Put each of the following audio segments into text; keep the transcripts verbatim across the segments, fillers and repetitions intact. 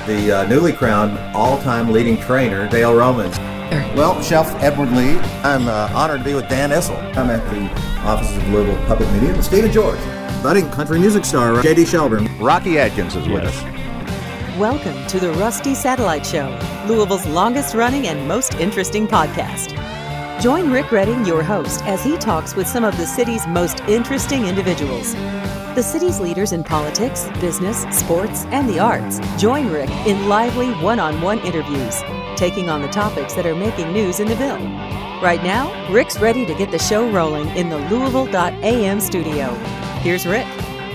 the uh, newly crowned all-time leading trainer, Dale Romans. Well, Chef Edward Lee. I'm uh, honored to be with Dan Issel. I'm at the offices of Louisville Public Media with Stephen George. Budding country music star J D Shelburne. Rocky Adkins is with Yes. us. Welcome to the Rusty Satellite Show, Louisville's longest running and most interesting podcast. Join Rick Redding, your host, as he talks with some of the city's most interesting individuals. The city's leaders in politics, business, sports, and the arts. Join Rick in lively one-on-one interviews, taking on the topics that are making news in the Ville. Right now, Rick's ready to get the show rolling in the Louisville dot A M studio. Here's Rick.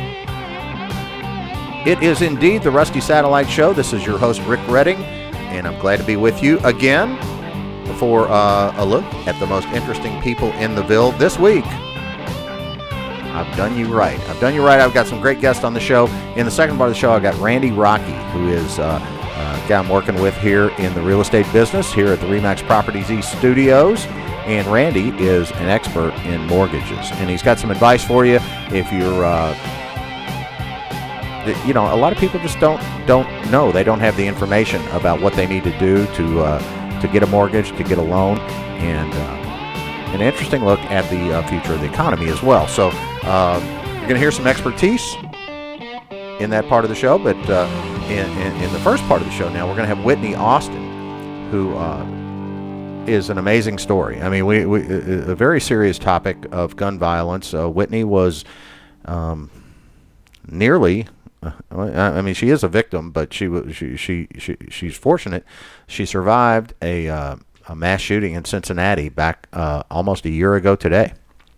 It is indeed the Rusty Satellite Show. This is your host, Rick Redding, and I'm glad to be with you again for uh, a look at the most interesting people in the Ville this week. I've done you right. I've done you right. I've got some great guests on the show. In the second part of the show, I've got Randy Rocky, who is uh, uh, a guy I'm working with here in the real estate business here at the RE/MAX Properties East Studios. And Randy is an expert in mortgages, and he's got some advice for you if you're, uh, you know, a lot of people just don't don't know. They don't have the information about what they need to do to uh, to get a mortgage, to get a loan, and uh, an interesting look at the uh, future of the economy as well. So uh, you're going to hear some expertise in that part of the show, but uh, in, in, in the first part of the show now, we're going to have Whitney Austin, who uh, is an amazing story. I mean, we, we a very serious topic of gun violence. Uh, Whitney was um, nearly... I mean, she is a victim, but she was she, she she she's fortunate. She survived a uh, a mass shooting in Cincinnati back uh, almost a year ago today.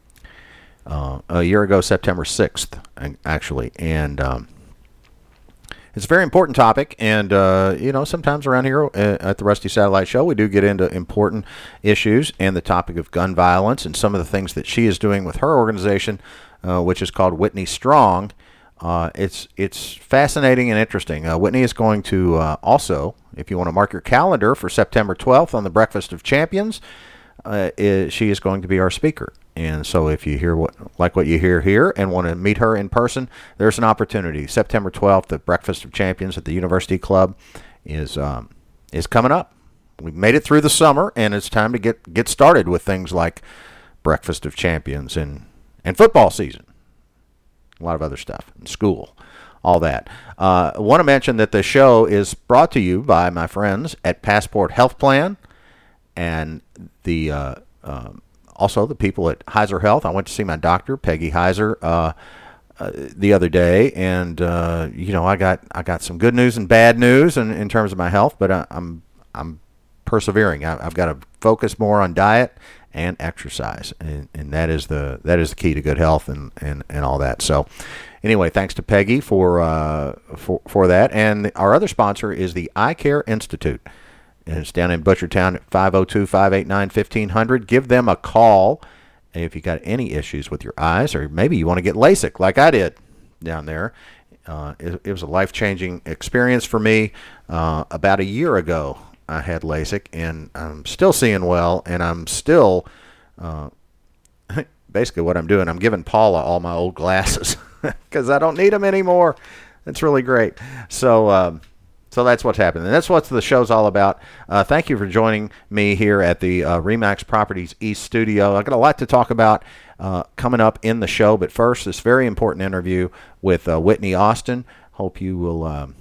Uh, a year ago, September sixth, actually, and um, it's a very important topic. And uh, you know, sometimes around here at the Rusty Satellite Show, we do get into important issues and the topic of gun violence and some of the things that she is doing with her organization, uh, which is called Whitney Strong. Uh, it's it's fascinating and interesting. Uh, Whitney is going to uh, also, if you want to mark your calendar for September twelfth on the Breakfast of Champions, uh, is, she is going to be our speaker. And so if you hear what like what you hear here and want to meet her in person, there's an opportunity. September twelfth, the Breakfast of Champions at the University Club is um, is coming up. We've made it through the summer, and it's time to get, get started with things like Breakfast of Champions and, and football season. A lot of other stuff, in school, all that. Uh, I want to mention that the show is brought to you by my friends at Passport Health Plan and the uh, uh, also the people at Heiser Health. I went to see my doctor, Peggy Heiser, uh, uh, the other day, and uh, you know, I got I got some good news and bad news in, in terms of my health, but I, I'm I'm persevering. I, I've got to focus more on diet and exercise, and, and that is the that is the key to good health and, and, and all that. So anyway, thanks to Peggy for uh, for for that. And our other sponsor is the Eye Care Institute. And it's down in Butchertown at five oh two, five eight nine, fifteen hundred. Give them a call if you got any issues with your eyes, or maybe you want to get LASIK like I did down there. Uh, it, it was a life-changing experience for me. Uh, about a year ago, I had LASIK, and I'm still seeing well, and I'm still, uh, basically what I'm doing, I'm giving Paula all my old glasses because I don't need them anymore. It's really great. So um, so that's what's happening. And that's what the show's all about. Uh, thank you for joining me here at the uh, RE/MAX Properties East Studio. I've got a lot to talk about uh, coming up in the show, but first, this very important interview with uh, Whitney Austin. Hope you will... Um,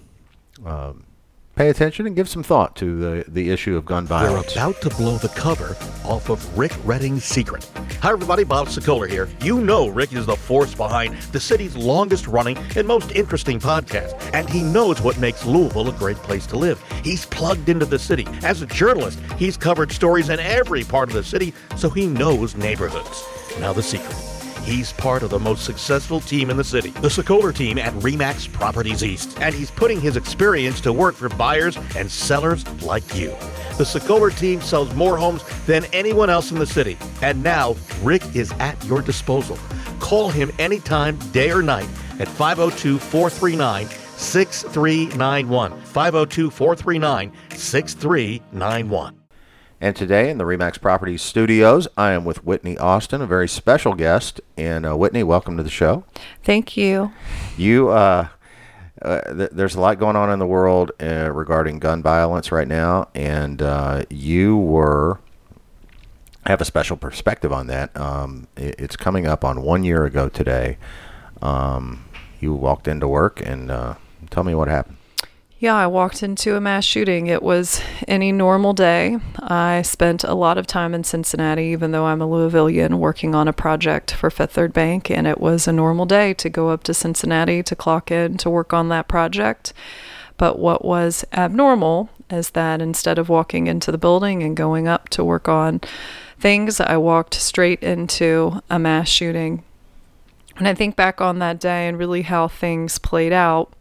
um, pay attention and give some thought to the, the issue of gun violence. We're about to blow the cover off of Rick Redding's secret. Hi, everybody. Bob Sokoler here. You know Rick is the force behind the city's longest-running and most interesting podcast, and he knows what makes Louisville a great place to live. He's plugged into the city. As a journalist, he's covered stories in every part of the city, so he knows neighborhoods. Now the secret. He's part of the most successful team in the city, the Sokoler team at RE/MAX Properties East, and he's putting his experience to work for buyers and sellers like you. The Sokoler team sells more homes than anyone else in the city, and now Rick is at your disposal. Call him anytime, day or night, at five oh two, four three nine, six three nine one, five oh two, four three nine, six three nine one. And today in the RE/MAX Properties Studios, I am with Whitney Austin, a very special guest. And uh, Whitney, welcome to the show. Thank you. You, uh, uh, th- there's a lot going on in the world uh, regarding gun violence right now, and uh, you were have a special perspective on that. Um, it, it's coming up on one year ago today. Um, you walked into work, and uh, tell me what happened. Yeah, I walked into a mass shooting. It was any normal day. I spent a lot of time in Cincinnati, even though I'm a Louisvillian, working on a project for Fifth Third Bank, and it was a normal day to go up to Cincinnati to clock in to work on that project. But what was abnormal is that instead of walking into the building and going up to work on things, I walked straight into a mass shooting. And I think back on that day and really how things played out.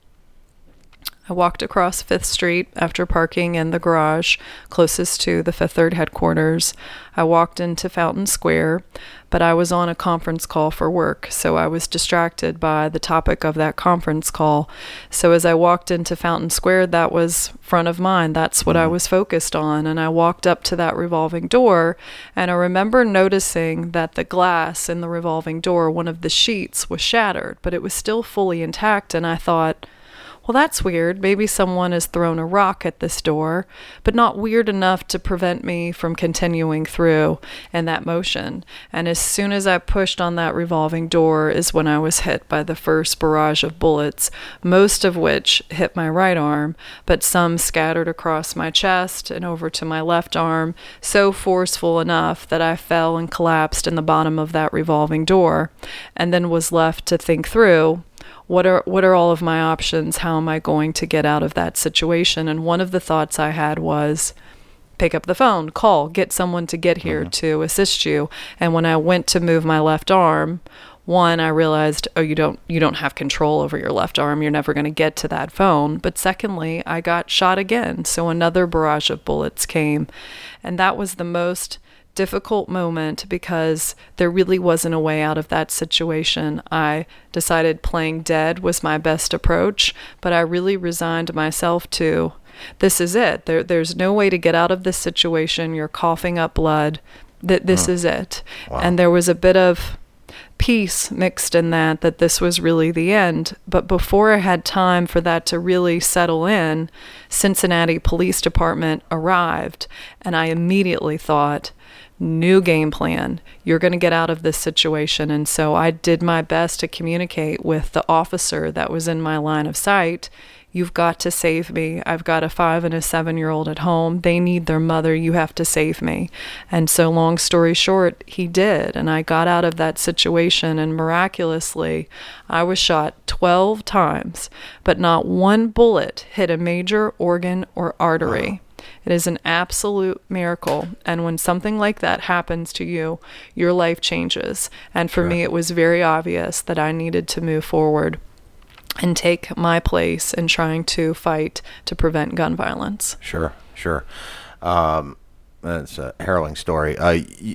I walked across Fifth Street after parking in the garage closest to the Fifth Third headquarters. I walked into Fountain Square, but I was on a conference call for work, so I was distracted by the topic of that conference call. So as I walked into Fountain Square, that was front of mind. That's what I was focused on. And I walked up to that revolving door, and I remember noticing that the glass in the revolving door, one of the sheets, was shattered, but it was still fully intact, and I thought, well, that's weird. Maybe someone has thrown a rock at this door, but not weird enough to prevent me from continuing through in that motion. And as soon as I pushed on that revolving door is when I was hit by the first barrage of bullets, most of which hit my right arm, but some scattered across my chest and over to my left arm, so forceful enough that I fell and collapsed in the bottom of that revolving door, and then was left to think through, What are what are all of my options? How am I going to get out of that situation? And one of the thoughts I had was, pick up the phone, call, get someone to get here mm-hmm. to assist you. And when I went to move my left arm, one, I realized, oh, you don't you don't have control over your left arm. You're never going to get to that phone. But secondly, I got shot again. So another barrage of bullets came. And that was the most difficult moment because there really wasn't a way out of that situation. I decided playing dead was my best approach, but I really resigned myself to, this is it. There, there's no way to get out of this situation. You're coughing up blood. That this hmm. is it. Wow. And there was a bit of peace mixed in that, that this was really the end. But before I had time for that to really settle in, Cincinnati Police Department arrived, and I immediately thought, new game plan. You're going to get out of this situation. And so I did my best to communicate with the officer that was in my line of sight. You've got to save me. I've got a five and a seven-year-old at home. They need their mother. You have to save me. And so long story short, he did. And I got out of that situation, and miraculously, I was shot twelve times, but not one bullet hit a major organ or artery. Wow. It is an absolute miracle. And when something like that happens to you, your life changes. And for sure. me, it was very obvious that I needed to move forward and take my place in trying to fight to prevent gun violence. Sure, sure. Um, that's a harrowing story. Uh, y-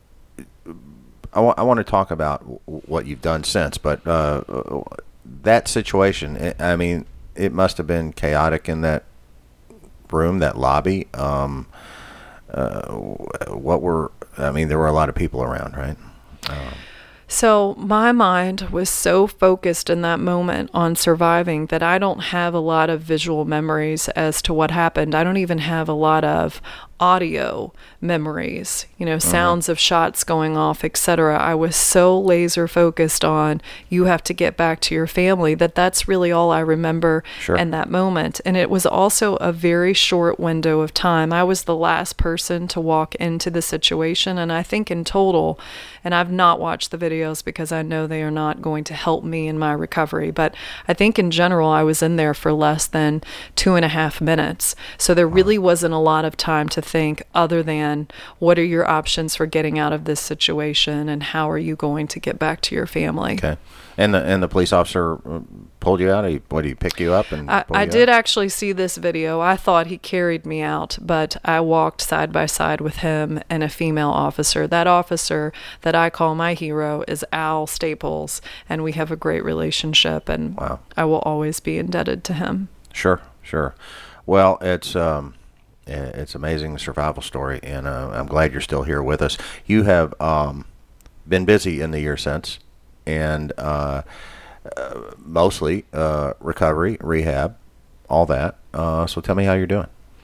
I, w- I want to talk about w- what you've done since, but uh, that situation, I mean, it must have been chaotic in that room, that lobby. Um, uh, what were, I mean, there were a lot of people around, right? Um, So my mind was so focused in that moment on surviving that I don't have a lot of visual memories as to what happened. I don't even have a lot of audio memories, you know, sounds uh-huh. of shots going off, et cetera. I was so laser focused on you have to get back to your family that that's really all I remember sure. in that moment. And it was also a very short window of time. I was the last person to walk into the situation. And I think in total, and I've not watched the videos because I know they are not going to help me in my recovery, but I think in general, I was in there for less than two and a half minutes. So there really wasn't a lot of time to think other than what are your options for getting out of this situation and how are you going to get back to your family. Okay. And the and the police officer pulled you out? He, what, did he pick you up? And I, I did out? actually see this video. I thought he carried me out, but I walked side by side with him and a female officer. That officer that I call my hero is Al Staples, and we have a great relationship, and wow. I will always be indebted to him. Sure, sure. Well, it's um, it's amazing survival story, and uh, I'm glad you're still here with us. You have um, been busy in the year since, and uh, uh, mostly uh, recovery, rehab, all that. Uh, so tell me how you're doing.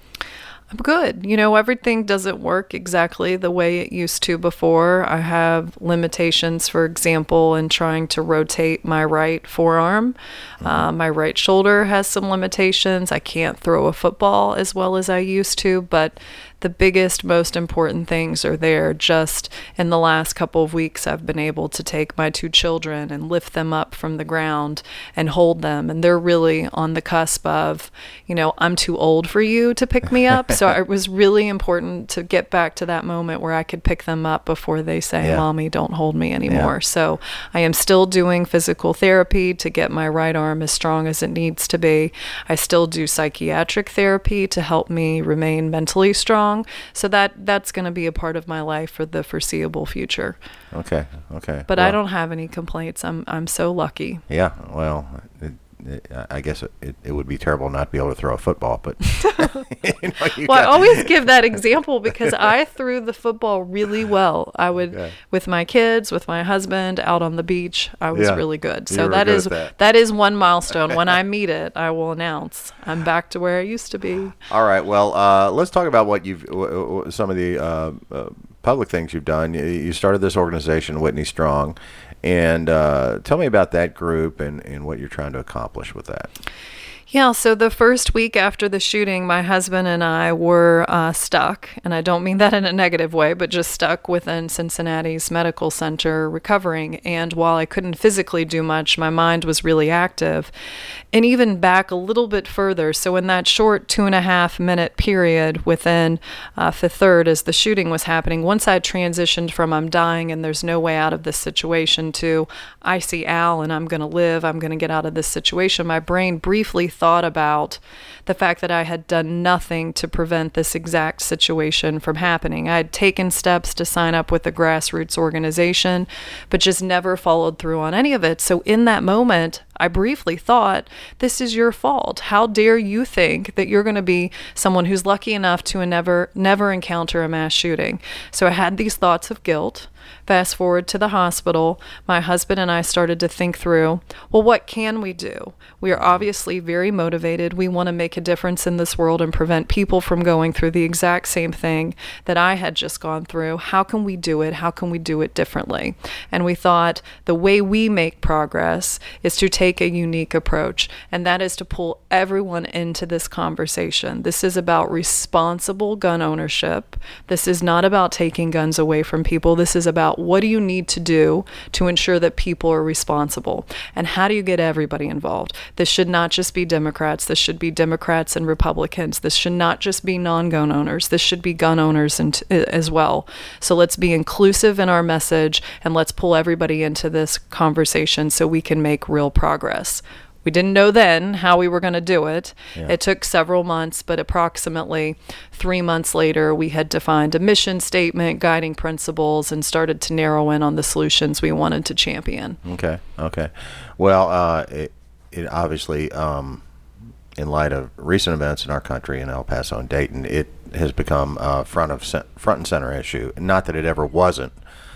I'm good. You know, everything doesn't work exactly the way it used to before. I have limitations, for example, in trying to rotate my right forearm. Mm-hmm. Uh, my right shoulder has some limitations. I can't throw a football as well as I used to, but the biggest, most important things are there. Just in the last couple of weeks, I've been able to take my two children and lift them up from the ground and hold them. And they're really on the cusp of, you know, I'm too old for you to pick me up. So it was really important to get back to that moment where I could pick them up before they say, yeah. Mommy, don't hold me anymore. Yeah. So I am still doing physical therapy to get my right arm as strong as it needs to be. I still do psychiatric therapy to help me remain mentally strong. So that that's going to be a part of my life for the foreseeable future. Okay, okay. But well, I don't have any complaints. I'm I'm so lucky. Yeah, well, it, it, I guess it, it, it would be terrible not to be able to throw a football, but you know, you well, got... I always give that example because I threw the football really well. I would okay. with my kids, with my husband, out on the beach. I was yeah. really good. You So were that good is at that. that is one milestone. When I meet it, I will announce I'm back to where I used to be. All right. Well, uh, let's talk about what you've w- w- some of the uh, uh, public things you've done. You, you started this organization, Whitney Strong. And uh, tell me about that group and, and what you're trying to accomplish with that. Yeah, so the first week after the shooting, my husband and I were uh, stuck, and I don't mean that in a negative way, but just stuck within Cincinnati's medical center recovering. And while I couldn't physically do much, my mind was really active. And even back a little bit further, so in that short two and a half minute period within uh, Fifth Third as the shooting was happening, once I transitioned from I'm dying and there's no way out of this situation to I see Al and I'm going to live, I'm going to get out of this situation, my brain briefly thought about the fact that I had done nothing to prevent this exact situation from happening. I had taken steps to sign up with a grassroots organization, but just never followed through on any of it. So in that moment, I briefly thought, this is your fault. How dare you think that you're going to be someone who's lucky enough to never, never encounter a mass shooting? So I had these thoughts of guilt. Fast forward to the hospital, my husband and I started to think through, well, what can we do? We are obviously very motivated. We want to make a difference in this world and prevent people from going through the exact same thing that I had just gone through. How can we do it? How can we do it differently? And we thought the way we make progress is to take a unique approach, and that is to pull everyone into this conversation. This is about responsible gun ownership. This is not about taking guns away from people. This is about what do you need to do to ensure that people are responsible, and how do you get everybody involved? This should not just be Democrats. This should be Democrats and Republicans. This should not just be non-gun owners. This should be gun owners and, as well. So let's be inclusive in our message, and let's pull everybody into this conversation so we can make real progress. We didn't know then how we were going to do it. Yeah. It took several months, but approximately three months later, we had defined a mission statement, guiding principles, and started to narrow in on the solutions we wanted to champion. Okay, okay. Well, uh, it, it obviously, um, in light of recent events in our country, in El Paso and Dayton, it has become a front of front and center issue. Not that it ever wasn't,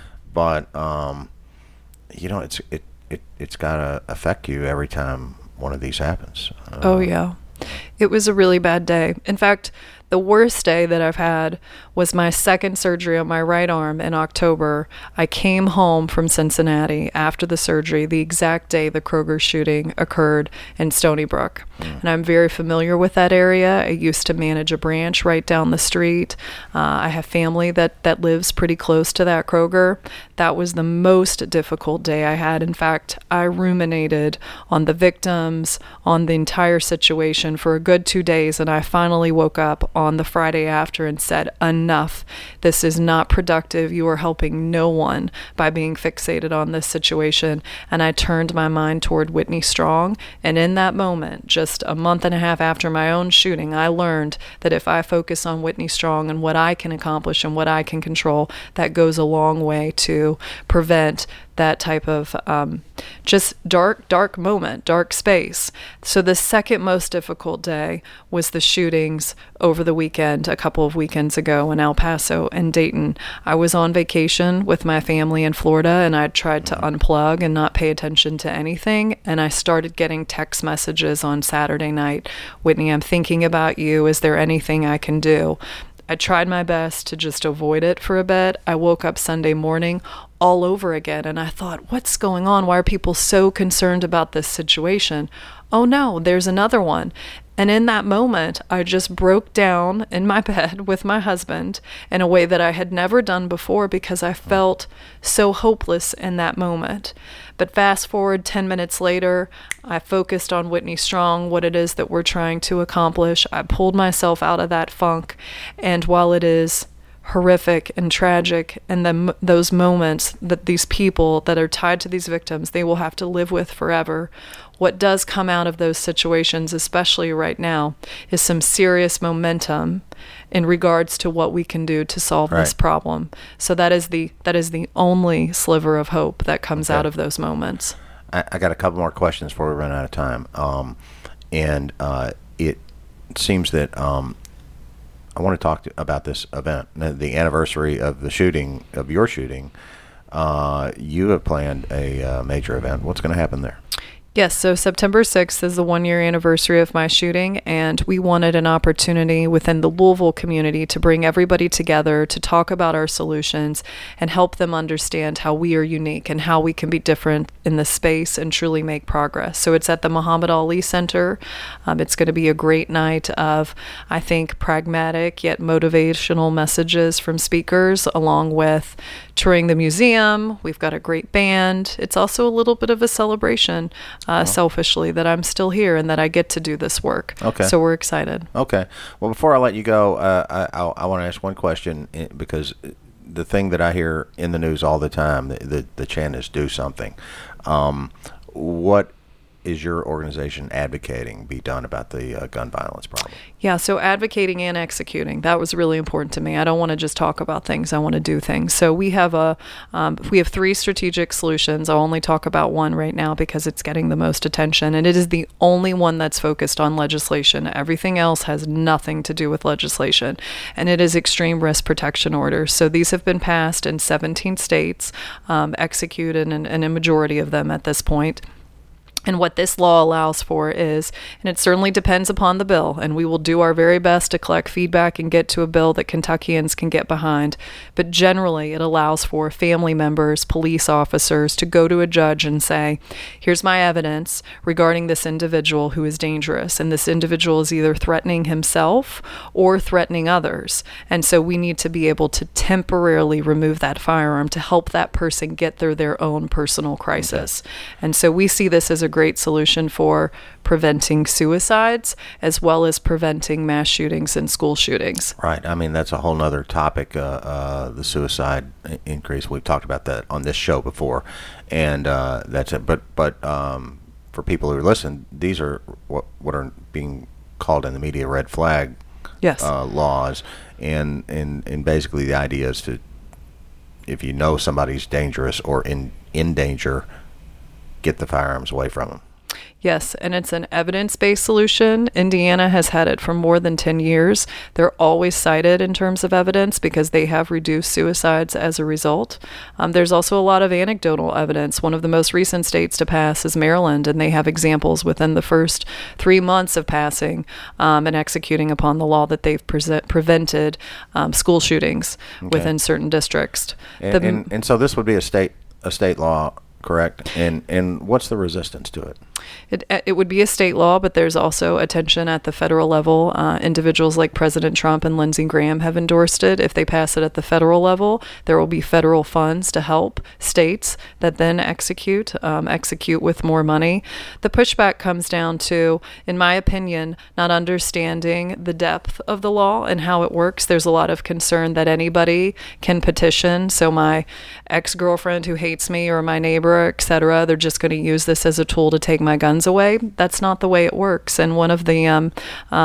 but um, you know, it's it. It, it's got to affect you every time one of these happens. Uh, oh, yeah. It was a really bad day. In fact, the worst day that I've had was my second surgery on my right arm in October. I came home from Cincinnati after the surgery, the exact day the Kroger shooting occurred in Stony Brook. Mm. And I'm very familiar with that area. I used to manage a branch right down the street. Uh, I have family that, that lives pretty close to that Kroger. That was the most difficult day I had. In fact, I ruminated on the victims, on the entire situation for a good two days, and I finally woke up on the Friday after and said, enough. This is not productive. You are helping no one by being fixated on this situation. And I turned my mind toward Whitney Strong. And in that moment, just a month and a half after my own shooting, I learned that if I focus on Whitney Strong and what I can accomplish and what I can control, that goes a long way to prevent that type of um, just dark, dark moment, dark space. So the second most difficult day was the shootings over the weekend, a couple of weekends ago in El Paso and Dayton. I was on vacation with my family in Florida, and I tried to unplug and not pay attention to anything. And I started getting text messages on Saturday night. Whitney, I'm thinking about you. Is there anything I can do? I tried my best to just avoid it for a bit. I woke up Sunday morning all over again, and I thought, what's going on? Why are people so concerned about this situation? Oh no, there's another one. And in that moment, I just broke down in my bed with my husband in a way that I had never done before because I felt so hopeless in that moment. But fast forward ten minutes later, I focused on Whitney Strong, what it is that we're trying to accomplish. I pulled myself out of that funk. And while it is horrific and tragic, and then those moments that these people that are tied to these victims, they will have to live with forever, what does come out of those situations, especially right now, is some serious momentum in regards to what we can do to solve Right. this problem. So that is the that is the only sliver of hope that comes Okay. out of those moments. I, I got a couple more questions before we run out of time. Um, and uh, it seems that um, I want to talk to, about this event, the anniversary of the shooting, of your shooting. Uh, you have planned a uh, major event. What's going to happen there? Yes, so September sixth is the one-year anniversary of my shooting, and we wanted an opportunity within the Louisville community to bring everybody together to talk about our solutions and help them understand how we are unique and how we can be different in the space and truly make progress. So it's at the Muhammad Ali Center. Um, it's going to be a great night of, I think, pragmatic yet motivational messages from speakers, along with touring the museum. We've got a great band. It's also a little bit of a celebration. Uh, selfishly, that I'm still here and that I get to do this work. Okay. So we're excited. Okay. Well, before I let you go, uh, I, I, I want to ask one question, eh, because the thing that I hear in the news all the time, the, the, the chant is do something. Um, what is your organization advocating be done about the uh, gun violence problem? Yeah, so advocating and executing, that was really important to me. I don't want to just talk about things, I want to do things. So we have a um, we have three strategic solutions. I'll only talk about one right now because it's getting the most attention, and it is the only one that's focused on legislation. Everything else has nothing to do with legislation, and it is extreme risk protection orders. So these have been passed in seventeen states, um, executed in, in a majority of them at this point. And what this law allows for is, and it certainly depends upon the bill, and we will do our very best to collect feedback and get to a bill that Kentuckians can get behind, but generally it allows for family members, police officers to go to a judge and say, here's my evidence regarding this individual who is dangerous, and this individual is either threatening himself or threatening others. And so we need to be able to temporarily remove that firearm to help that person get through their own personal crisis. Okay. And so we see this as a great solution for preventing suicides as well as preventing mass shootings and school shootings. Right. I mean, that's a whole nother topic, uh, uh, the suicide increase. We've talked about that on this show before, and uh, that's it. But but um, for people who listen, these are what, what are being called in the media red flag yes. uh, laws, and, and, and basically the idea is to, if you know somebody's dangerous or in, in danger, get the firearms away from them. Yes, and it's an evidence-based solution. Indiana has had it for more than ten years. They're always cited in terms of evidence because they have reduced suicides as a result. Um, there's also a lot of anecdotal evidence. One of the most recent states to pass is Maryland, and they have examples within the first three months of passing um, and executing upon the law that they've pre- prevented um, school shootings okay. within certain districts. And, the, and, and so this would be a state a state law, correct? And and what's the resistance to it? It it would be a state law, but there's also attention at the federal level. Uh, individuals like President Trump and Lindsey Graham have endorsed it. If they pass it at the federal level, there will be federal funds to help states that then execute, um, execute with more money. The pushback comes down to, in my opinion, not understanding the depth of the law and how it works. There's a lot of concern that anybody can petition. So my ex-girlfriend who hates me or my neighbor, et cetera, they're just going to use this as a tool to take my guns away. That's not the way it works. And one of the um, um,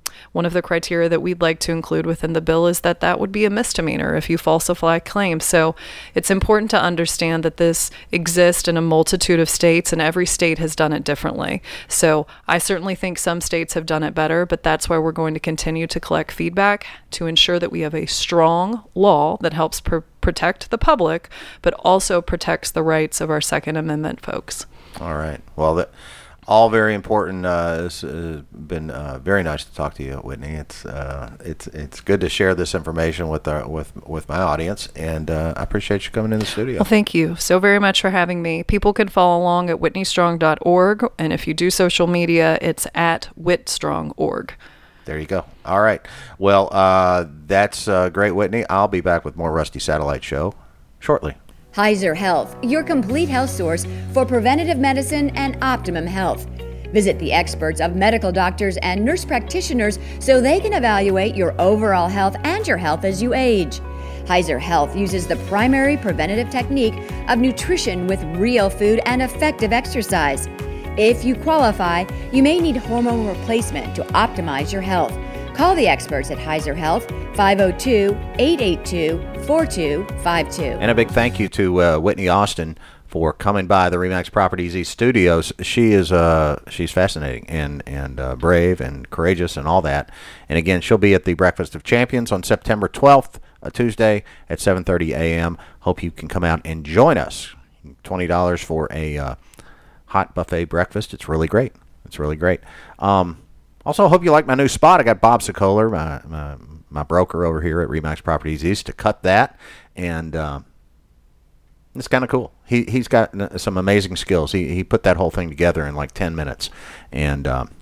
one of the criteria that we'd like to include within the bill is that that would be a misdemeanor if you falsify claims. So it's important to understand that this exists in a multitude of states, and every state has done it differently. So I certainly think some states have done it better, but that's why we're going to continue to collect feedback to ensure that we have a strong law that helps pr- protect the public, but also protects the rights of our Second Amendment folks. All right. Well, that all very important. Uh, it's uh, been uh, very nice to talk to you, Whitney. It's uh, it's it's good to share this information with our with with my audience, and uh, I appreciate you coming in the studio. Well, thank you so very much for having me. People can follow along at whitney strong dot org, and if you do social media, it's at whitstrong dot org. There you go. All right. Well, uh, that's uh, great, Whitney. I'll be back with more Rusty Satellite Show shortly. Heiser Health, your complete health source for preventative medicine and optimum health. Visit the experts of medical doctors and nurse practitioners so they can evaluate your overall health and your health as you age. Heiser Health uses the primary preventative technique of nutrition with real food and effective exercise. If you qualify, you may need hormone replacement to optimize your health. Call the experts at Heiser Health, five oh two, eight eight two, four two five two. And a big thank you to uh, Whitney Austin for coming by the RE/MAX Properties East Studios. She is uh, she's fascinating and, and uh, brave and courageous and all that. And again, she'll be at the Breakfast of Champions on September twelfth, a Tuesday at seven thirty a.m. Hope you can come out and join us. twenty dollars for a uh, hot buffet breakfast. It's really great. It's really great. Um, Also, hope you like my new spot. I got Bob Sokoler, my, my my broker over here at RE/MAX Properties East, to cut that, and uh, it's kind of cool. He he's got some amazing skills. He he put that whole thing together in like ten minutes, and um,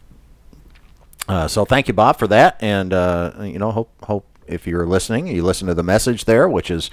uh, so thank you, Bob, for that. And uh, you know, hope hope if you're listening, you listen to the message there, which is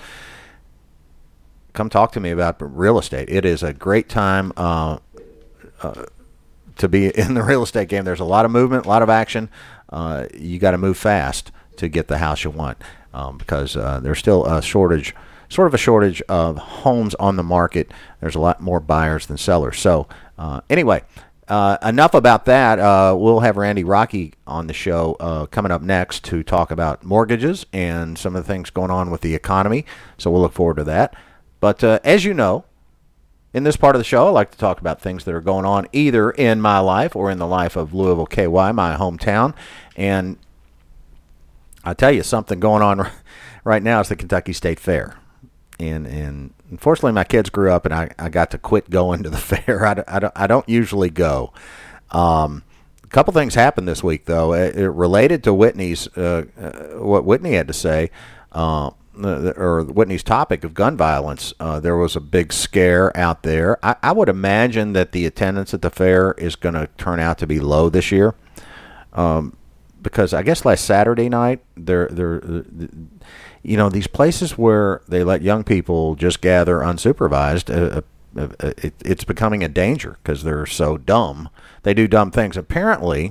come talk to me about real estate. It is a great time. Uh, uh, to be in the real estate game. There's a lot of movement, a lot of action. Uh, you got to move fast to get the house you want um, because uh, there's still a shortage, sort of a shortage of homes on the market. There's a lot more buyers than sellers. So uh, anyway, uh, enough about that. Uh, we'll have Randy Rocky on the show uh, coming up next to talk about mortgages and some of the things going on with the economy. So we'll look forward to that. But uh, as you know, in this part of the show, I like to talk about things that are going on either in my life or in the life of Louisville, K Y, my hometown. And I'll tell you something going on right now is the Kentucky State Fair. And and unfortunately, my kids grew up, and I, I got to quit going to the fair. I, I, don't, I don't usually go. Um, a couple things happened this week, though. It, it related to Whitney's, uh, uh, what Whitney had to say. Uh, or Whitney's topic of gun violence. Uh, there was a big scare out there. I, I would imagine that the attendance at the fair is going to turn out to be low this year, um, because I guess last Saturday night, there, there, you know, these places where they let young people just gather unsupervised, uh, uh, it, it's becoming a danger because they're so dumb. They do dumb things. Apparently,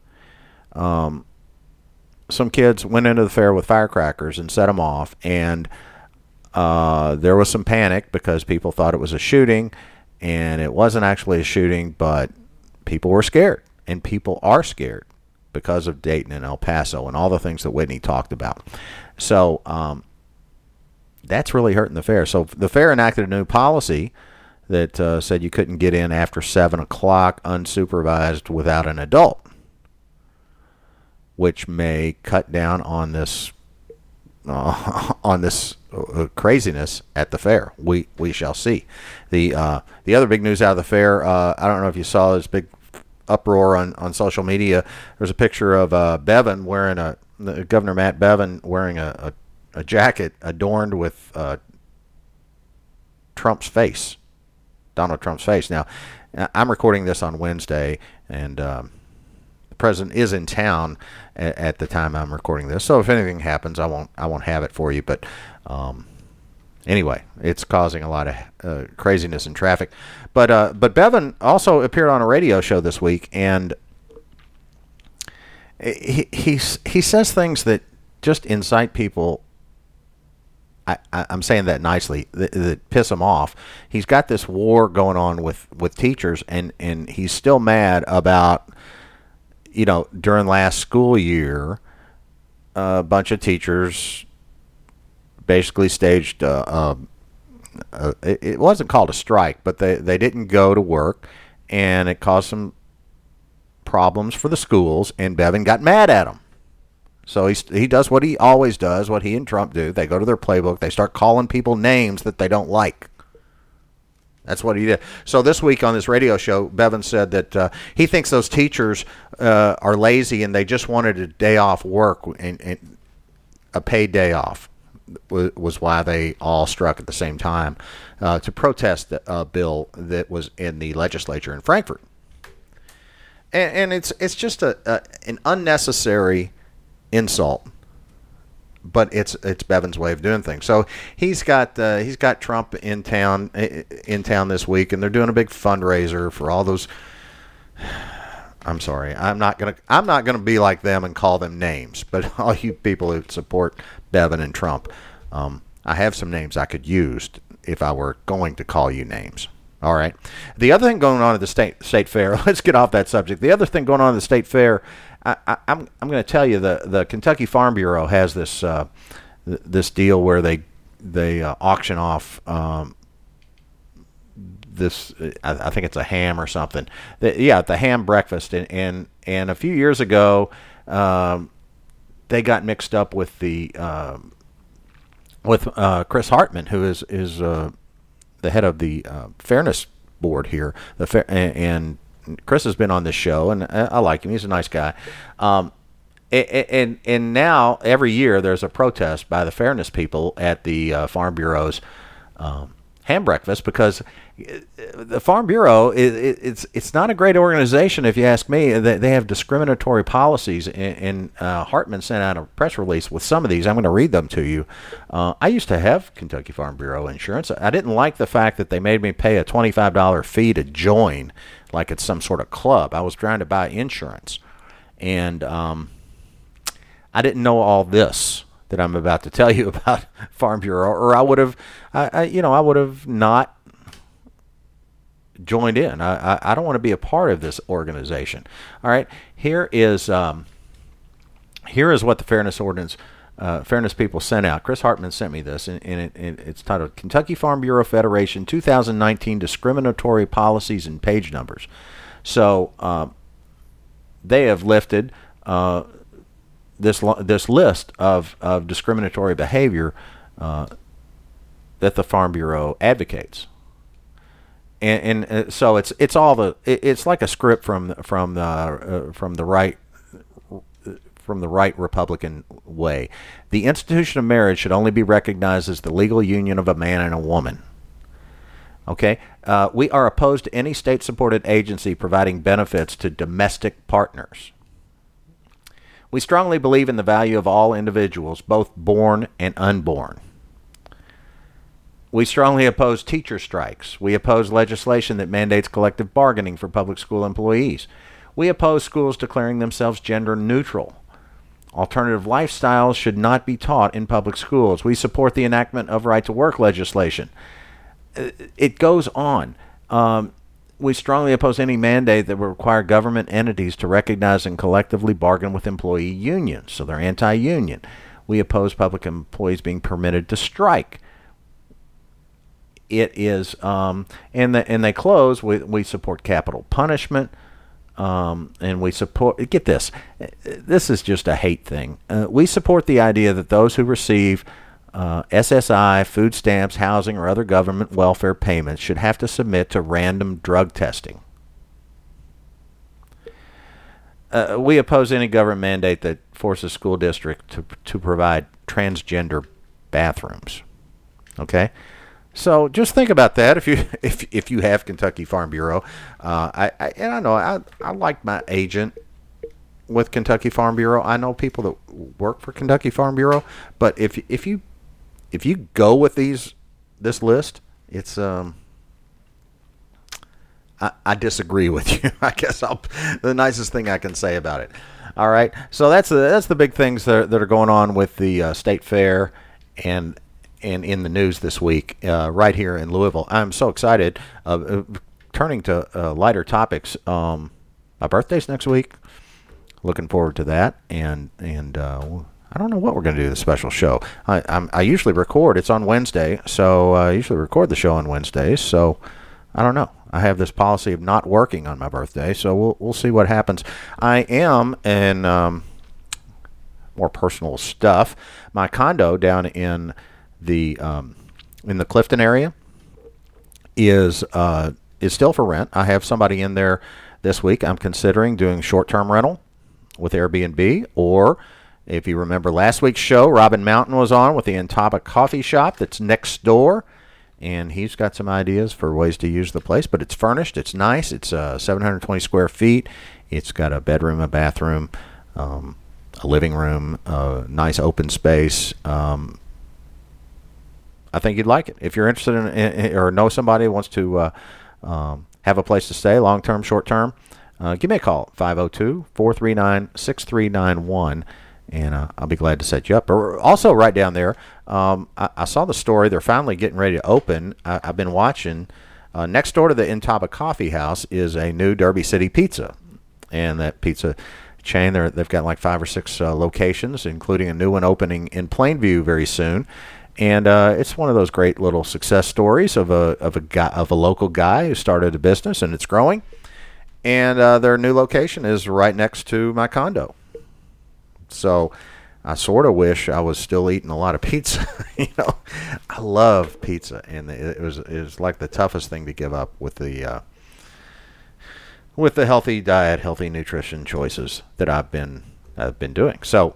um. some kids went into the fair with firecrackers and set them off, and uh, there was some panic because people thought it was a shooting, and it wasn't actually a shooting, but people were scared, and people are scared because of Dayton and El Paso and all the things that Whitney talked about. So um, that's really hurting the fair. So the fair enacted a new policy that uh, said you couldn't get in after seven o'clock unsupervised without an adult, which may cut down on this uh, on this uh, craziness at the fair. We we shall see. The uh, the other big news out of the fair, uh, I don't know if you saw this big uproar on, on social media. There's a picture of uh, Bevin wearing a Governor Matt Bevin wearing a, a, a jacket adorned with uh, Trump's face, Donald Trump's face. Now, I'm recording this on Wednesday, and um, president is in town at, at the time I'm recording this, so if anything happens, I won't I won't have it for you. But um, anyway, it's causing a lot of uh, craziness in traffic. But uh, but Bevin also appeared on a radio show this week, and he he he says things that just incite people. I, I, I'm saying that nicely, that, that piss him off. He's got this war going on with, with teachers, and, and he's still mad about you know, during last school year, a bunch of teachers basically staged uh, uh, uh, it, it wasn't called a strike, but they, they didn't go to work, and it caused some problems for the schools, and Bevin got mad at them. So he, he does what he always does, what he and Trump do. They go to their playbook. They start calling people names that they don't like. That's what he did. So this week on this radio show, Bevin said that uh, he thinks those teachers uh, are lazy and they just wanted a day off work, and, and a paid day off was, was why they all struck at the same time uh, to protest the uh, bill that was in the legislature in Frankfurt. And, and it's it's just a, a an unnecessary insult, but it's it's Bevin's way of doing things. So he's got uh, he's got Trump in town in town this week, and they're doing a big fundraiser for all those. I'm sorry, I'm not gonna I'm not gonna be like them and call them names, but all you people who support Bevin and Trump, um, I have some names I could use if I were going to call you names. All right. The other thing going on at the state state fair. Let's get off that subject. The other thing going on at the state fair. I, I, I'm I'm going to tell you the the Kentucky Farm Bureau has this uh, th- this deal where they they uh, auction off um, this. I, I think it's a ham or something. The, yeah, the ham breakfast, and and, and a few years ago, um, they got mixed up with the uh, with uh, Chris Hartman, who is is. Uh, the head of the uh, Fairness Board here, the fa- and, and Chris has been on this show, and I, I like him. He's a nice guy. Um, and, and and now every year there's a protest by the Fairness people at the uh, Farm Bureau's um, ham breakfast, because the Farm Bureau is it, it's it's not a great organization, if you ask me. They, they have discriminatory policies, and, and uh, Hartman sent out a press release with some of these. I'm going to read them to you. Uh, I used to have Kentucky Farm Bureau insurance. I didn't like the fact that they made me pay a twenty-five dollars fee to join, like it's some sort of club. I was trying to buy insurance, and um, I didn't know all this that I'm about to tell you about Farm Bureau, or I would have, I, I you know, I would have not joined in. I, I, I don't want to be a part of this organization. All right, here is um, here is what the Fairness Ordinance, uh, Fairness people sent out. Chris Hartman sent me this, and, and it, it, it's titled Kentucky Farm Bureau Federation two thousand nineteen Discriminatory Policies and Page Numbers. So um, they have lifted uh, this this list of, of discriminatory behavior uh, that the Farm Bureau advocates. And, and uh, so it's it's all the it, it's like a script from from the uh, from the right from the right Republican way. The institution of marriage should only be recognized as the legal union of a man and a woman. Okay, uh, we are opposed to any state-supported agency providing benefits to domestic partners. We strongly believe in the value of all individuals, both born and unborn. We strongly oppose teacher strikes. We oppose legislation that mandates collective bargaining for public school employees. We oppose schools declaring themselves gender neutral. Alternative lifestyles should not be taught in public schools. We support the enactment of right-to-work legislation. It goes on. Um, we strongly oppose any mandate that would require government entities to recognize and collectively bargain with employee unions, so they're anti-union. We oppose public employees being permitted to strike. It is, um, and the, and they close. We we support capital punishment, um, and we support. Get this, this is just a hate thing. Uh, we support the idea that those who receive uh, S S I, food stamps, housing, or other government welfare payments should have to submit to random drug testing. Uh, we oppose any government mandate that forces school districts to to provide transgender bathrooms. Okay. So just think about that. If you if if you have Kentucky Farm Bureau, uh, I, I and I know I I like my agent with Kentucky Farm Bureau. I know people that work for Kentucky Farm Bureau, but if if you if you go with these this list, it's um I, I disagree with you. I guess I'll the nicest thing I can say about it. All right, so that's the that's the big things that are, that are going on with the uh, state fair and. and in the news this week, uh, right here in Louisville. I'm so excited. Uh, uh, turning to uh, lighter topics, um, my birthday's next week, looking forward to that. And and uh, I don't know what we're going to do with a special show. I I'm, I usually record. It's on Wednesday, so I usually record the show on Wednesdays. So I don't know. I have this policy of not working on my birthday, so we'll we'll see what happens. I am in um, more personal stuff. My condo down in the um, in the Clifton area is uh, is still for rent. I have somebody in there this week. I'm considering doing short-term rental with Airbnb, or if you remember last week's show, Robin Mountain was on with the Intaba Coffee Shop that's next door. And he's got some ideas for ways to use the place, but it's furnished. It's nice. It's uh, seven hundred twenty square feet. It's got a bedroom, a bathroom, um, a living room, a nice open space. Um, I think you'd like it. If you're interested in, in or know somebody who wants to uh, um, have a place to stay, long-term, short-term, uh, give me a call, five oh two, four three nine, six three nine one. And uh, I'll be glad to set you up. Or also, right down there, um, I, I saw the story. They're finally getting ready to open. I, I've been watching. Uh, next door to the Intaba Coffee House is a new Derby City Pizza. And that pizza chain, they're, they've got like five or six uh, locations, including a new one opening in Plainview very soon. And uh, it's one of those great little success stories of a of a guy, of a local guy who started a business, and it's growing. And uh, their new location is right next to my condo. So I sort of wish I was still eating a lot of pizza. You know, I love pizza, and it was it was like the toughest thing to give up with the uh, with the healthy diet, healthy nutrition choices that I've been I've been doing. So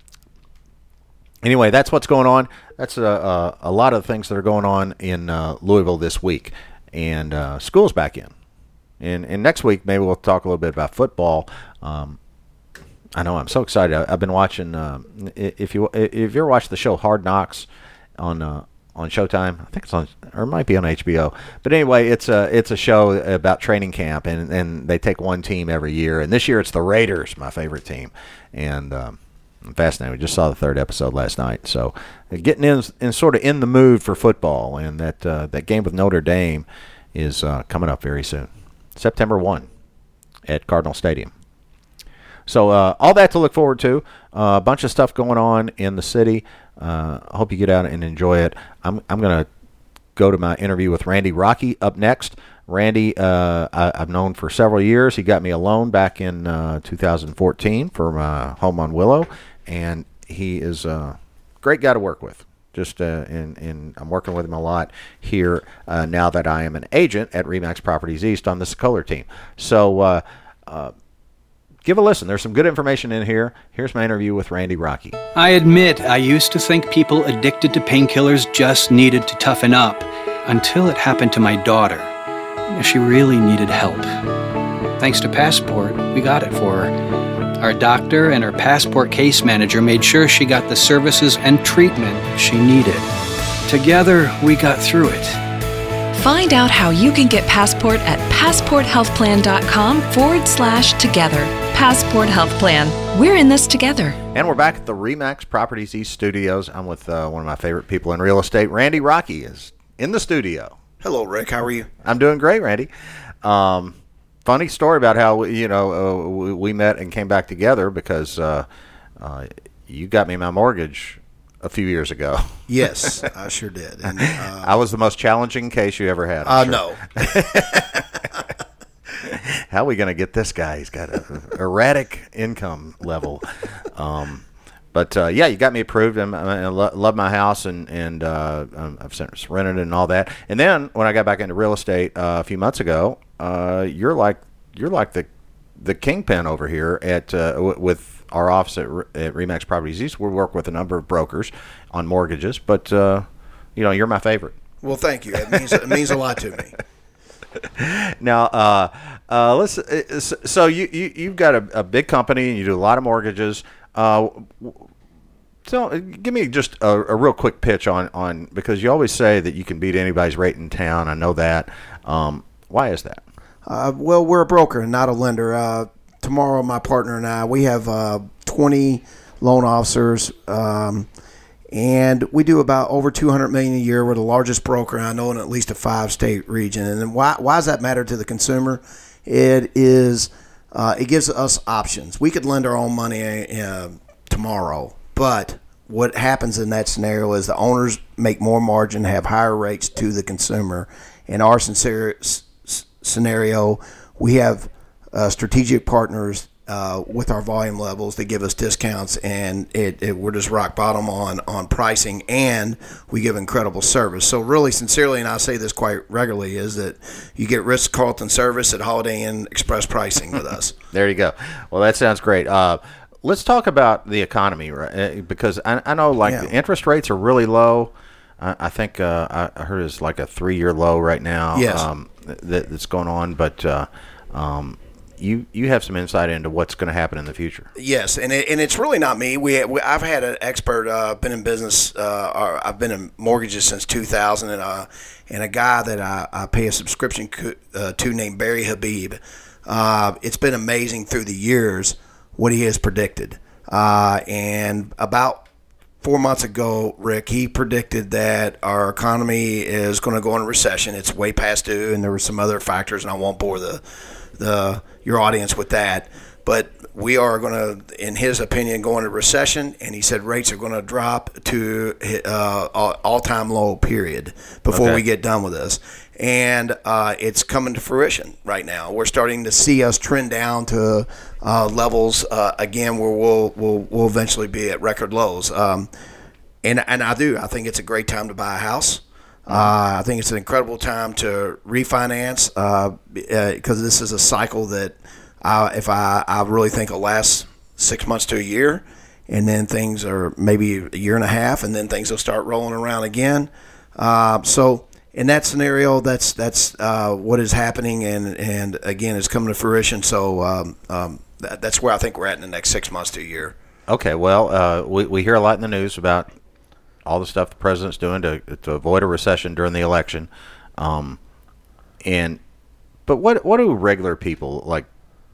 anyway, that's what's going on. That's a a, a lot of things that are going on in uh, Louisville this week, and uh, school's back in. And and next week maybe we'll talk a little bit about football. Um, I know, I'm so excited. I've been watching. Uh, if you if you ever watched the show Hard Knocks on uh, on Showtime, I think it's on, or it might be on H B O. But anyway, it's a it's a show about training camp, and, and they take one team every year. And this year it's the Raiders, my favorite team. And um, I'm fascinated. We just saw the third episode last night, so getting in, in sort of in the mood for football. And that uh, that game with Notre Dame is uh, coming up very soon, September first at Cardinal Stadium. So uh, all that to look forward to. Uh, a bunch of stuff going on in the city. Uh, I hope you get out and enjoy it. I'm I'm going to go to my interview with Randy Rocky up next. Randy, uh, I, I've known for several years. He got me a loan back in uh, two thousand fourteen for my home on Willow, and he is a great guy to work with. Just uh, and, and I'm working with him a lot here uh, now that I am an agent at Remax Properties East on the Sokoler team. So. Uh, uh, Give a listen. There's some good information in here. Here's my interview with Randy Rocky. I admit I used to think people addicted to painkillers just needed to toughen up, until it happened to my daughter. She really needed help. Thanks to Passport, we got it for her. Our doctor and her Passport case manager made sure she got the services and treatment she needed. Together, we got through it. Find out how you can get Passport at passporthealthplan.com forward slash together. Passport Health Plan. We're in this together. And we're back at the Remax Properties East studios. I'm with uh, one of my favorite people in real estate. Randy Rocky is in the studio. Hello, Rick. How are you? I'm doing great, Randy. Um, funny story about how, you know, uh, we, we met and came back together because uh, uh, you got me my mortgage a few years ago. Yes, I sure did. And, uh, I was the most challenging case you ever had. I uh, sure. know. How are we going to get this guy? He's got an erratic income level. Um, but, uh, yeah, you got me approved. I'm, I lo- love my house, and, and uh, I've since rented it and all that. And then when I got back into real estate uh, a few months ago, uh, you're like you're like the the kingpin over here at uh, w- with our office at, at Remax Properties East. We work with a number of brokers on mortgages, but, uh, you know, you're my favorite. Well, thank you. It means, it means a lot to me. Now, uh, uh, let's. So you, you you've got a, a big company, and you do a lot of mortgages. Uh, so give me just a, a real quick pitch on, on because you always say that you can beat anybody's rate in town. I know that. Um, why is that? Uh, well, we're a broker and not a lender. Uh, tomorrow, my partner and I, we have uh, twenty loan officers. Um, And we do about over two hundred million dollars a year. We're the largest broker I know in at least a five-state region. And why why does that matter to the consumer? It is uh, it gives us options. We could lend our own money uh, tomorrow, but what happens in that scenario is the owners make more margin, have higher rates to the consumer. In our sincere, s- scenario, we have uh, strategic partners uh, with our volume levels that give us discounts, and it, it, we're just rock bottom on, on pricing, and we give incredible service. So really, sincerely, and I say this quite regularly, is that you get Ritz-Carlton service at Holiday Inn Express pricing with us. There you go. Well, that sounds great. Uh, let's talk about the economy, right? Because I, I know like Yeah. the interest rates are really low. I, I think uh, I heard it's like a three-year low right now. Yes. Um, that, that's going on, but uh, um, you you have some insight into what's going to happen in the future. Yes, and it, and it's really not me. We, we I've had an expert. Uh, been in business. Uh, or I've been in mortgages since two thousand, and uh, and a guy that I, I pay a subscription co- uh, to named Barry Habib. Uh, it's been amazing through the years what he has predicted. Uh, and about four months ago, Rick, he predicted that our economy is going to go into recession. It's way past due, and there were some other factors, and I won't bore the the your audience with that. But we are going to, in his opinion, go into recession, and he said rates are going to drop to uh, all-time low period before Okay. we get done with this. And uh, it's coming to fruition right now. We're starting to see us trend down to uh, levels uh, again where we'll, we'll we'll eventually be at record lows. Um, and and I do. I think it's a great time to buy a house. Uh, I think it's an incredible time to refinance because uh, uh, this is a cycle that I, if I, I really think will last six months to a year, and then things are maybe a year and a half, and then things will start rolling around again. Uh, so in that scenario, that's that's uh, what is happening, and, and again, it's coming to fruition. So um, um, that, that's where I think we're at in the next six months to a year. Okay, well, uh, we we hear a lot in the news about all the stuff the president's doing to to avoid a recession during the election, um, and but what what do regular people like?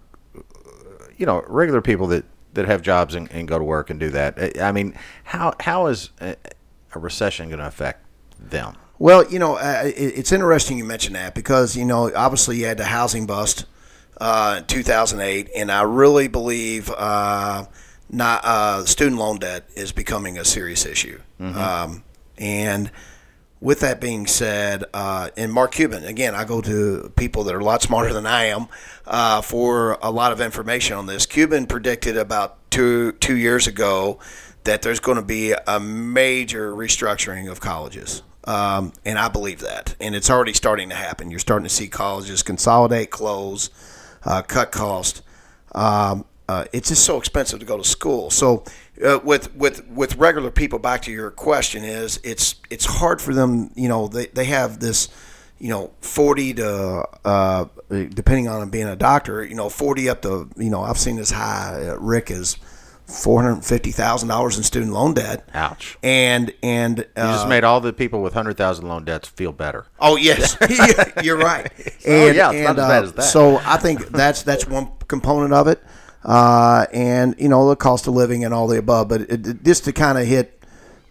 You know, regular people that, that have jobs and, and go to work and do that. I mean, how how is a, a recession going to affect them? Well, you know, uh, it, it's interesting you mention that because, you know, obviously you had the housing bust uh, in two thousand eight, and I really believe uh, not uh, student loan debt is becoming a serious issue. Mm-hmm. Um, and with that being said, uh, and Mark Cuban, again, I go to people that are a lot smarter than I am uh, for a lot of information on this. Cuban predicted about two two years ago that there's going to be a major restructuring of colleges. Um, and I believe that. And it's already starting to happen. You're starting to see colleges consolidate, close, uh, cut cost. Um, uh, it's just so expensive to go to school. So uh, with with with regular people, back to your question, is it's it's hard for them. You know, they, they have this, you know, forty to, uh, depending on them being a doctor, you know, forty up to, you know, I've seen as high, uh, Rick, is four hundred fifty thousand dollars in student loan debt. Ouch. And, and, uh, you just made all the people with one hundred thousand loan debts feel better. Oh, yes. You're right. And, oh, yeah, it's and, not as bad as that. So I think that's, that's one component of it. Uh, and, you know, the cost of living and all the above. But it, it, just to kind of hit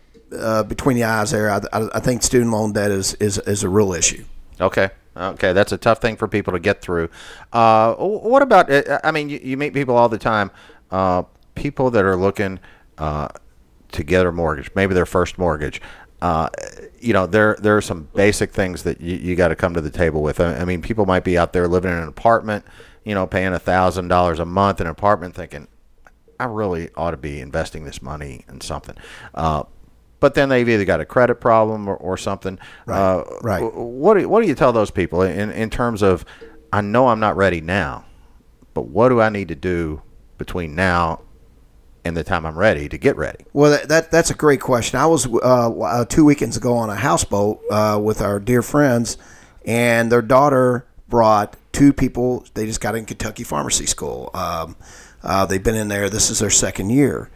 uh, between the eyes there, I, I, I think student loan debt is, is, is a real issue. Okay. Okay, that's a tough thing for people to get through. Uh, what about, I mean, you, you meet people all the time, uh, people that are looking uh, to get a mortgage, maybe their first mortgage. Uh, you know, there there are some basic things that you, you got to come to the table with. I, I mean, people might be out there living in an apartment, you know, paying one thousand dollars a month in an apartment thinking, I really ought to be investing this money in something. Uh, but then they've either got a credit problem or, or something. Right, uh, right. What do, what do you tell those people in, in terms of, I know I'm not ready now, but what do I need to do between now and the time I'm ready to get ready? Well, that, that that's a great question. I was uh, two weekends ago on a houseboat uh, with our dear friends, and their daughter brought two people. They just got in Kentucky Pharmacy School. Um, uh, they've been in there. This is their second year.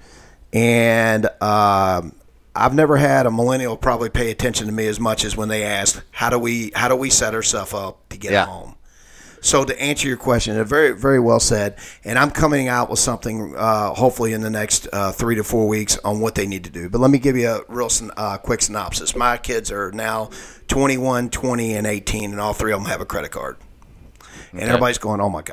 And um, I've never had a millennial probably pay attention to me as much as when they asked, how do we how do we set ourselves up to get yeah. home? So to answer your question, very, very well said. And I'm coming out with something uh, hopefully in the next uh, three to four weeks on what they need to do. But let me give you a real uh, quick synopsis. My kids are now twenty-one, twenty, and eighteen, and all three of them have a credit card. And okay. everybody's going, oh, my gosh.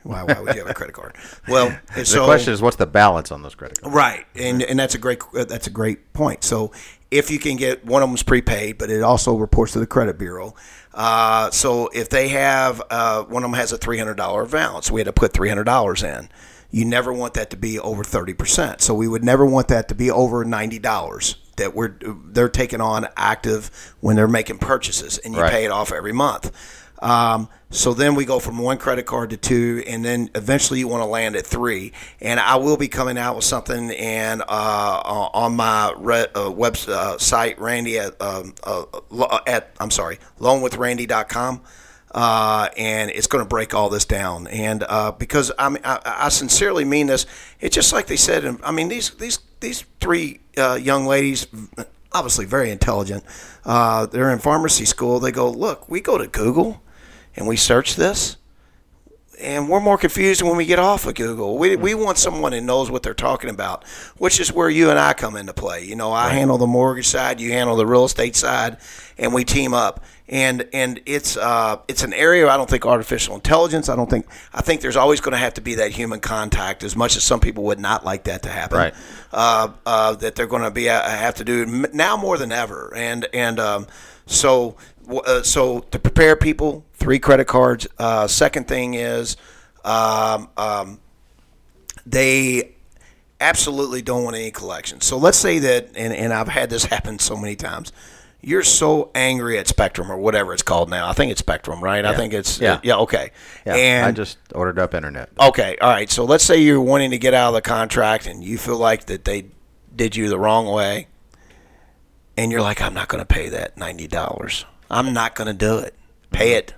Why, why would you have a credit card? Well, the so, question is, what's the balance on those credit cards? Right, and and that's a great that's a great point. So if you can get one of them's prepaid, but it also reports to the credit bureau. Uh, so if they have uh, one of them has a three hundred dollars balance, we had to put three hundred dollars in. You never want that to be over thirty percent. So we would never want that to be over ninety dollars that we're they're taking on active when they're making purchases, and you right. pay it off every month. Um, so then we go from one credit card to two, and then eventually you want to land at three. And I will be coming out with something and uh, on my re- uh, website, uh, Randy at, um, uh, at I'm sorry, loan with randy dot com. Uh, and it's going to break all this down. And uh, because I, mean, I, I sincerely mean this, it's just like they said. I mean, these these these three uh, young ladies, obviously very intelligent. Uh, they're in pharmacy school. They go, look, we go to Google and we search this, and we're more confused when we get off of Google. We we want someone that knows what they're talking about, which is where you and I come into play. You know, I right. handle the mortgage side, you handle the real estate side, and we team up. And and it's uh it's an area I don't think artificial intelligence. I don't think I think there's always going to have to be that human contact, as much as some people would not like that to happen. Right. Uh, uh, that they're going to be uh, have to do now more than ever. And and um, so uh, so to prepare people, three credit cards. Uh, second thing is um, um, they absolutely don't want any collections. So let's say that, and, and I've had this happen so many times. You're so angry at Spectrum or whatever it's called now. I think it's Spectrum, right? Yeah. I think it's yeah. Uh, yeah. Okay. Yeah. And I just ordered up internet. Okay. All right. So let's say you're wanting to get out of the contract and you feel like that they did you the wrong way, and you're like, I'm not going to pay that ninety dollars. I'm not going to do it. Pay it.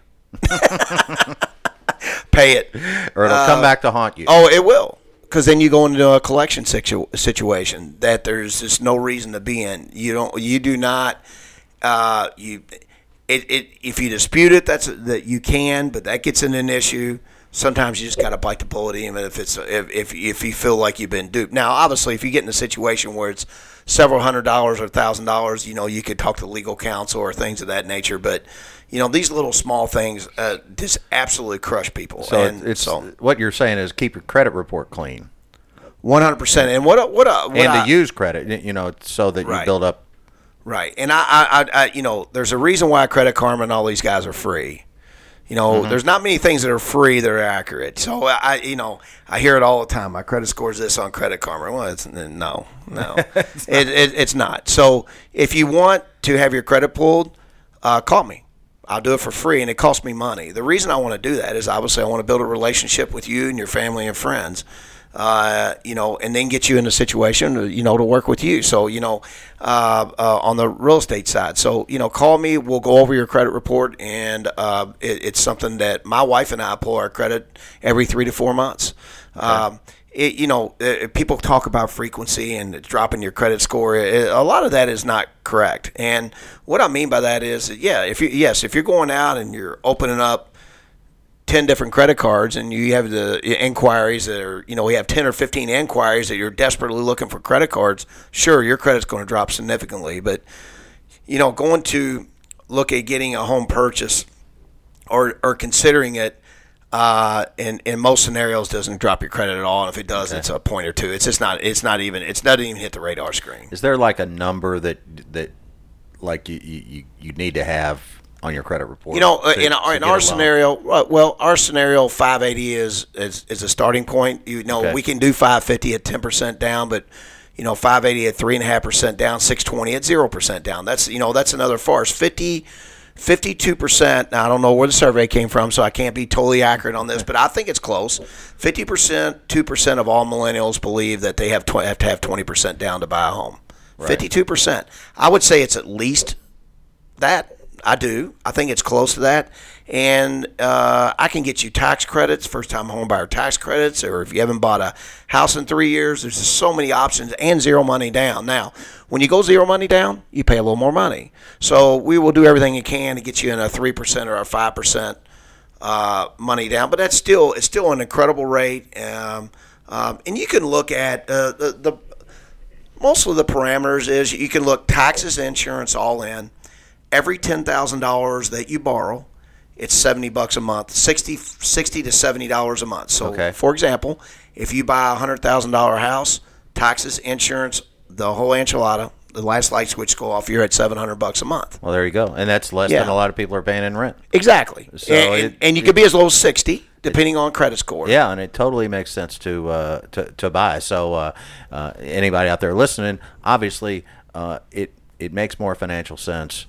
Pay it, or it'll uh, come back to haunt you. Oh, it will. Because then you go into a collection situ- situation that there's just no reason to be in. You don't. You do not. Uh, you, it, it. If you dispute it, that's that you can, but that gets in an issue. Sometimes you just got to bite the bullet, even if it's if, if if you feel like you've been duped. Now, obviously, if you get in a situation where it's several hundred dollars or a thousand dollars, you know, you could talk to legal counsel or things of that nature. But you know, these little small things uh, just absolutely crush people. So and it's so, what you're saying is keep your credit report clean. One hundred percent. And what a, what a, what and I, to use credit, you know, so that right. you build up. Right. And I, I, I, you know, there's a reason why Credit Karma and all these guys are free. You know, mm-hmm. there's not many things that are free that are accurate. So I, you know, I hear it all the time. My credit score is this on Credit Karma. Well, it's no, no, it's, it, it, it's not. So if you want to have your credit pulled, uh, call me. I'll do it for free, and it costs me money. The reason I want to do that is obviously I want to build a relationship with you and your family and friends. Uh, you know, and then get you in a situation, you know, to work with you. So, you know, uh, uh, on the real estate side. So, you know, call me. We'll go over your credit report, and uh, it, it's something that my wife and I pull our credit every three to four months. Okay. Um, it, you know, it, people talk about frequency and dropping your credit score. It, a lot of that is not correct. And what I mean by that is, yeah, if you yes, if you're going out and you're opening up ten different credit cards and you have the inquiries that are, you know, we have ten or fifteen inquiries that you're desperately looking for credit cards, sure, your credit's going to drop significantly. But, you know, going to look at getting a home purchase or or considering it uh, in, in most scenarios doesn't drop your credit at all. And if it does, okay. it's a point or two. It's just not, it's not even, it's not even hit the radar screen. Is there like a number that, that like you, you, you need to have on your credit report? You know, to, in our, in our scenario, well, our scenario, five eighty is, is is a starting point. You know, okay. we can do five fifty at ten percent down, but you know, five eighty at three and a half percent down, six twenty at zero percent down. That's you know, that's another farce. fifty, fifty-two percent. Now I don't know where the survey came from, so I can't be totally accurate on this, but I think it's close. Fifty percent, two percent of all millennials believe that they have tw- have to have twenty percent down to buy a home. Right. Fifty-two percent. I would say it's at least that. I do. I think it's close to that. And uh, I can get you tax credits, first-time home buyer tax credits, or if you haven't bought a house in three years, there's just so many options, and zero money down. Now, when you go zero money down, you pay a little more money. So we will do everything you can to get you in a three percent or a five percent uh, money down. But that's still it's still an incredible rate. Um, um, and you can look at uh, the, the most of the parameters is you can look taxes, insurance, all in. Every ten thousand dollars that you borrow, it's seventy bucks a month, sixty, sixty to seventy dollars a month. So, Okay. for example, if you buy a one hundred thousand dollars house, taxes, insurance, the whole enchilada, the last light switch go off, you're at seven hundred bucks a month. Well, there you go. And that's less Yeah. than a lot of people are paying in rent. Exactly. So and, it- and, and you it- could be as low as sixty, depending on credit score. Yeah, and it totally makes sense to uh, to, to buy. So uh, uh, anybody out there listening, obviously, uh, it it makes more financial sense.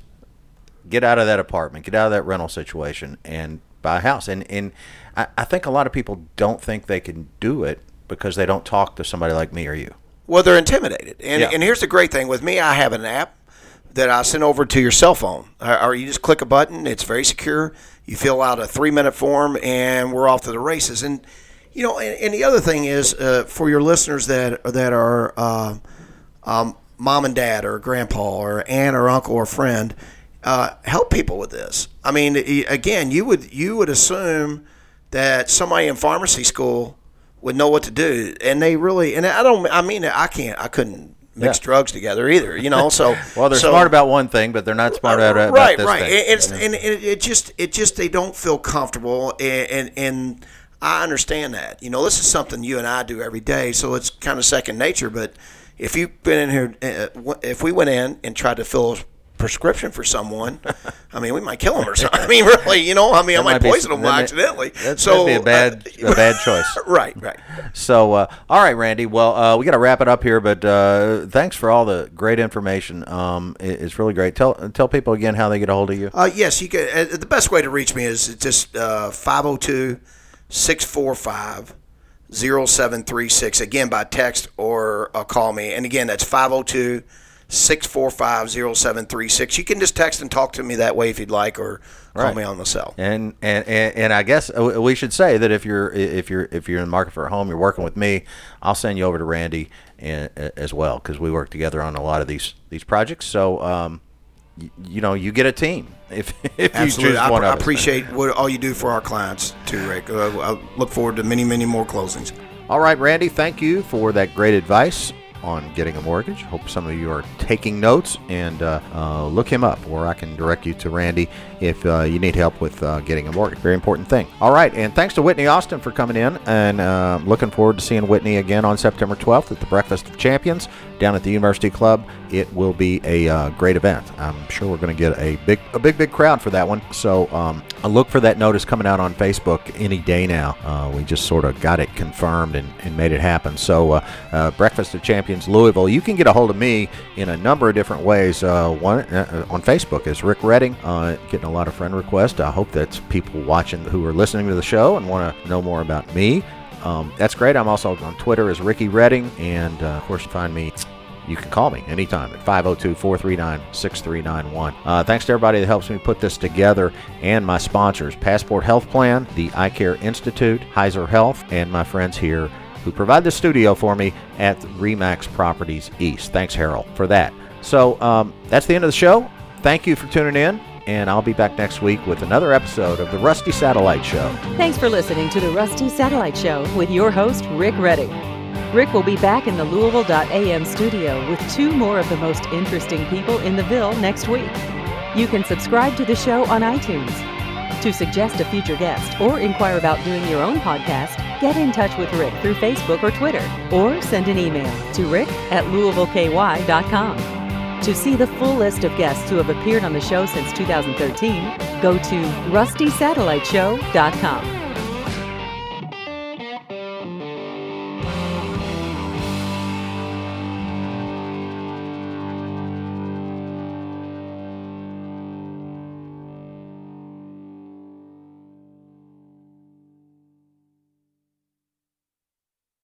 Get out of that apartment, get out of that rental situation, and buy a house. And and I, I think a lot of people don't think they can do it because they don't talk to somebody like me or you. Well, they're intimidated. And, Yeah. and here's the great thing. With me, I have an app that I send over to your cell phone. Or, or you just click a button. It's very secure. You fill out a three-minute form, and we're off to the races. And, you know, and, and the other thing is, uh, for your listeners that, that are uh, um, mom and dad or grandpa or aunt or uncle or friend, uh, help people with this. I mean, again, you would you would assume that somebody in pharmacy school would know what to do, and they really, and I don't, I mean, I can't, I couldn't mix Yeah. drugs together either, you know. So, Well, they're so, smart about one thing, but they're not smart about, about right, this right. thing. It- It's and it, it just, it just, they don't feel comfortable, and, and and I understand that. You know, this is something you and I do every day, so it's kind of second nature. But if you've been in here, uh, if we went in and tried to fill a prescription for someone, I mean, we might kill them or something. I mean, really, you know, I mean, I That might might be- poison them that may- accidentally. That'd, so that'd be a bad uh, a bad choice. Right, right. So, uh, all right, Randy. Well, uh, we got to wrap it up here, but uh, thanks for all the great information. Um, it, it's really great. Tell tell people again how they get a hold of you. Uh, yes, you can. Uh, the best way to reach me is just uh, five oh two, six four five, oh seven three six, again, by text or uh, call me. And again, that's five oh two, six four five, oh seven three six. You can just text and talk to me that way if you'd like, or call Right. me on the cell. And, and and and I guess we should say that if you're if you're if you're in the market for a home, you're working with me, I'll send you over to Randy and, as well, because we work together on a lot of these these projects. So, um, you, you know, you get a team if if you Absolutely. choose I, one I of us. appreciate what all you do for our clients, too, Rick. Uh, I look forward to many, many more closings. All right, Randy, thank you for that great advice on getting a mortgage. Hope some of you are taking notes, and uh, uh, look him up, or I can direct you to Randy if uh, you need help with uh, getting a mortgage. Very important thing. All right, and thanks to Whitney Austin for coming in, and uh, looking forward to seeing Whitney again on September twelfth at the Breakfast of Champions down at the University Club. It will be a uh, great event. I'm sure we're going to get a big, a big, big crowd for that one. So um, I look for that notice coming out on Facebook any day now. Uh, we just sort of got it confirmed and, and made it happen. So uh, uh, Breakfast of Champions Louisville. You can get a hold of me in a number of different ways. Uh, one uh, on Facebook is Rick Redding. Uh, getting a lot of friend requests. I hope that's people watching who are listening to the show and want to know more about me. Um, that's great. I'm also on Twitter as Ricky Redding, and uh, of course, you find me. You can call me anytime at five oh two, four three nine, six three nine one. Uh, thanks to everybody that helps me put this together, and my sponsors, Passport Health Plan, the Eye Care Institute, Heiser Health, and my friends here who provide the studio for me at Remax Properties East. Thanks, Harold, for that. So um, that's the end of the show. Thank you for tuning in, and I'll be back next week with another episode of the Rusty Satellite Show. Thanks for listening to the Rusty Satellite Show with your host, Rick Redding. Rick will be back in the Louisville dot A M studio with two more of the most interesting people in the Ville next week. You can subscribe to the show on iTunes. To suggest a future guest or inquire about doing your own podcast, get in touch with Rick through Facebook or Twitter, or send an email to rick at louisville k y dot com. To see the full list of guests who have appeared on the show since two thousand thirteen, go to rusty satellite show dot com.